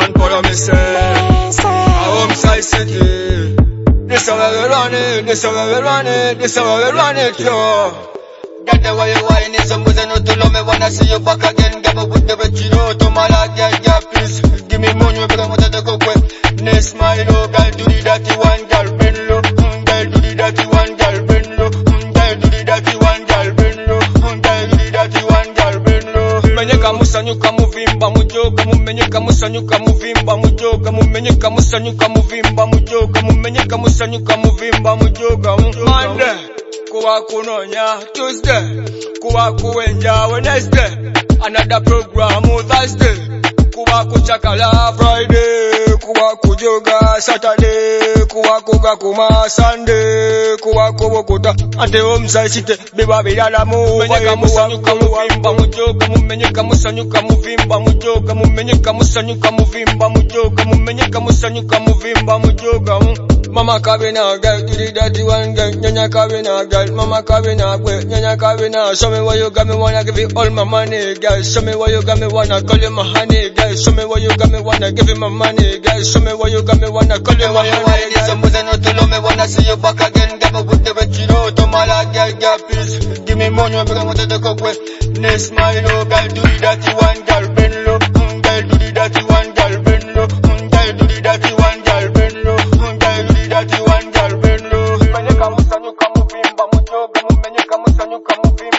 man, follow me, say. Home side city. This is where we run it, this is where we run it, this is where we run it, yo. Get the way you whine is some reason to love me. Wanna see you back again. Get me with the veggie, to my like, yeah, please. Give me money, but I want to go quick. Next smile, oh, girl, do the dirty one, girl, bend low. Girl, do the dirty one, girl, bend low. Girl, do the dirty one, girl, bend low. Girl, do the dirty one, girl, bend low. Menyeka musanyuka muvimba mujoga, mumenyeka musanyuka muvimba mujoga, mumenyeka musanyuka muvimba mujoga, mumenyeka musanyuka muvimba mujoga. Monday, kuwa kunonya Tuesday, kuwa kuenja Wednesday, another program Thursday, kuwa kuchakala Friday, kuwa kujoga Saturday, kuwa kuga kuma Sunday, kuwa kubokuta ante home side city biba bilala mu. Menyeka musanyuka muvimba mujoga, mumenyeka musanyuka muvimba mujoga, mumenyeka musanyuka muvimba mujoga, mumenyeka musanyuka muvimba mujoga. Mama Kabina, girl, do the dirty one, girl. Nyanya Kabina, girl. Mama Kabina, boy. Nyanya Kabina. Show me where you got me, wanna give you all my money, girl. Show me where you got me, wanna call you my honey, girl. Show me where you got me, wanna give you my money, girl. Show me where you got me, wanna call you my honey, girl. Some reason to love me, wanna see you back again. Get me with the veggie, to my like, girl, please. Give me money, but I want to go quick. Next smile, oh, girl, do the dirty one, girl, bend low. Girl, do the dirty one, girl, bend low. Girl, do the dirty one, girl, bend low. Dirty one, girl, bend low. Menyeka musanyuka muvimba mujoga, mumenyeka musanyuka muvimba.